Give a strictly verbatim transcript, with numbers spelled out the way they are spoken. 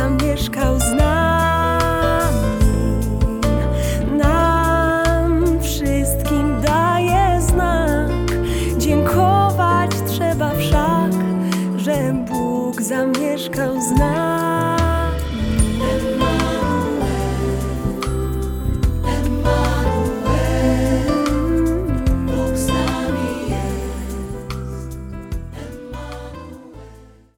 zamieszkał z nami. Nam wszystkim daje znak. Dziękować trzeba wszak, że Bóg zamieszkał z nami.